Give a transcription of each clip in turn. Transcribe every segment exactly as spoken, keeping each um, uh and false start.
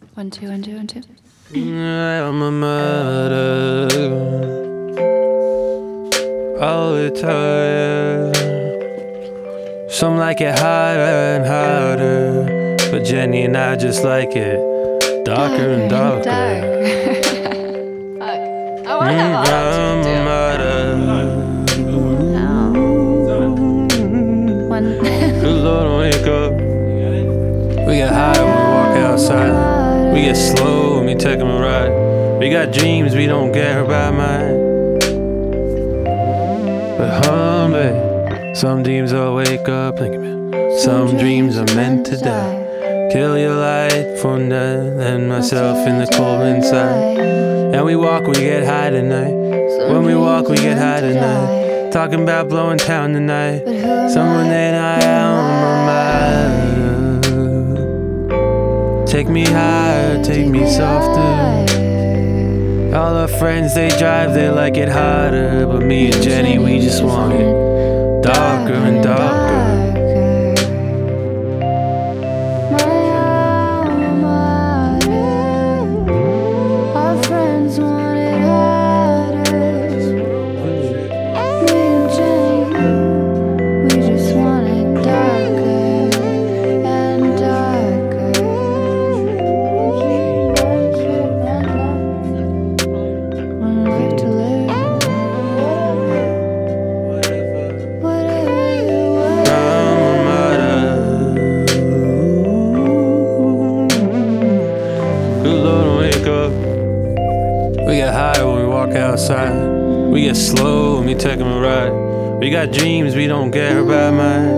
One, two, one, two, one, two. I'm a murder all the time. Some like it harder and harder, but Jenny and I just like it darker and darker. Dark. Fuck. I want to have I'm a auto-tune murder. too. One. Good Lord, wake up. We get high when we walk outside. We get slow when we take 'em a ride. We got dreams we don't care about mine. But hum, babe, some dreams I'll wake up thinking, some dreams are meant to die. Kill your light for none, and myself in the cold inside. And we walk, we get high tonight. When we walk, we get high tonight. Talking about blowing town tonight. Someone that I am on my mind. Take me higher, take me softer. All our friends, they drive, they like it harder. But me and Jenny, we just want it darker and darker. Our friends want it harder. Me and Jenny, we just want it darker and darker. One life to live. Whatever you want. I'm a murder. Good Lord, wake up. We get high when we walk outside. We get slow when we take 'em a ride. We got dreams we don't care about mine.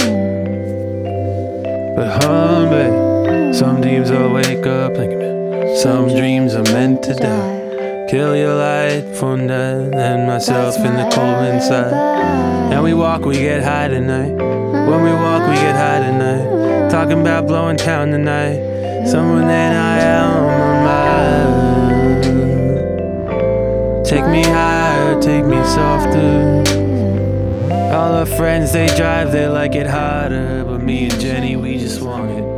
But hum, babe, some dreams I'll wake up thinking, some dreams are meant to die. Kill your light for none, and myself in the cold inside. And we walk, we get high tonight. When we walk, we get high tonight. Talking about blowing town tonight. Someone that I am on my mind. Take me higher, take me softer. All our friends, they drive, they like it harder. But me and Jenny, we just want it